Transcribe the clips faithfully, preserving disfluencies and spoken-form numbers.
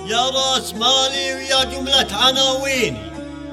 يا راس مالي ويا جملة عناويني،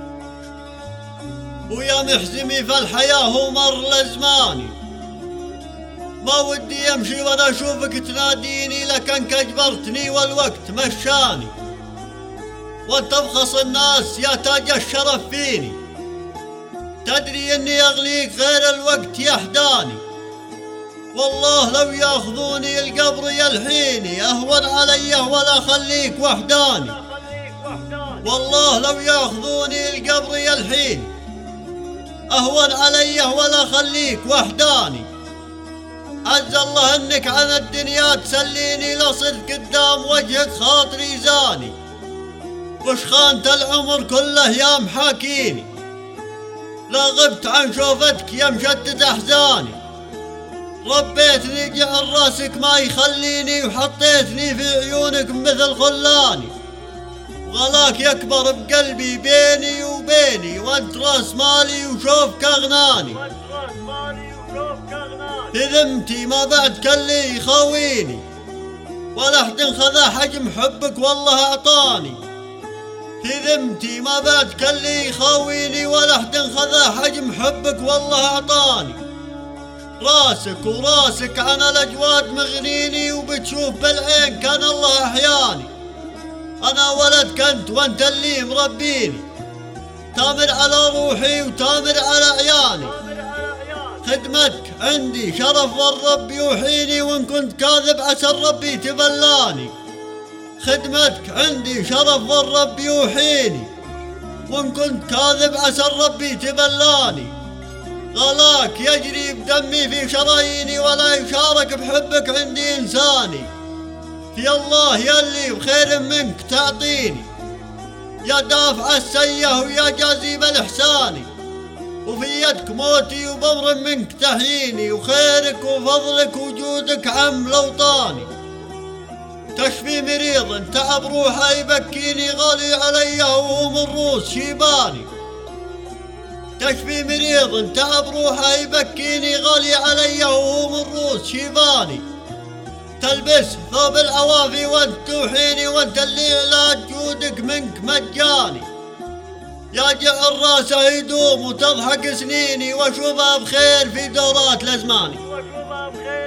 ويا محزمي في الحياة ومر لزماني. ما ودي امشي وانا اشوفك تناديني، لكنك اجبرتني والوقت مشاني. وانت بخص الناس يا تاج الشرف فيني، تدري اني اغليك غير الوقت يحداني. والله لو ياخذوني القبر يلحيني، اهون علي ولا خليك وحداني. والله لو ياخذوني القبر يلحيني، اهون علي ولا خليك وحداني. عز الله انك عن الدنيا تسليني، لصدق قدام وجهك خاطري زاني. وش خانت العمر كله يا محاكيني، لا غبت عن شوفتك يا مشتت احزاني. ربيتني جعل راسك ما يخليني، وحطيتني في عيونك مثل خلاني. وغلاك يكبر بقلبي بيني وبيني، وانت راس مالي وشوفك اغناني. في ذمتي ما بعد كلي يخاويني، ولا احد خذا حجم حبك والله اعطاني. في ذمتي ما بعد كلي يخاويني، ولا احد خذا حجم حبك والله اعطاني. راسك وراسك عن الاجواد مغنيني، وبتشوف بالعين كان الله احياني. انا ولد كنت وانت اللي مربيني، تامر على روحي وتامر على عياني. خدمتك عندي شرف والرب يوحيني، وان كنت كاذب عسى الرب يتبلاني. خدمتك عندي شرف والرب يوحيني، وان كنت كاذب عسى الرب يتبلاني. غلاك يجري بدمي في شراييني، ولا يشارك بحبك عندي انساني. في الله يلي بخير منك تعطيني، يا دافع السيئة ويا جازيب الإحساني. وفي يدك موتي وبمر منك تحييني، وخيرك وفضلك وجودك عم لوطاني. تشفي مريض تعب روحه يبكيني، غالي علي وهو من روس شيباني. تشفي مريض تعب روحه يبكيني، غالي علي وهو من روس شيباني. تلبس ثوب العوافي وانت توحيني، وانت اللي علاج جودك منك مجاني. يا جعل راسه يدوم وتضحك سنيني، واشوفها بخير في دورات الازماني.